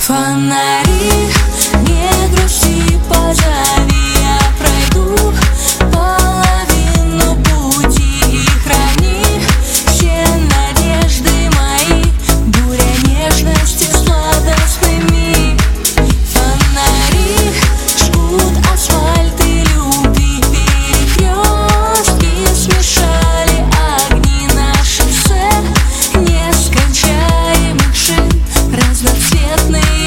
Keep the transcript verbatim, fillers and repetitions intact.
Фонари, не грусти, позови, я пройду половину пути и храни все надежды мои, буря нежности сладостными. Фонари жгут асфальт и любви, перекрестки смешали огни на шоссе нескончаемых шин, разноцветные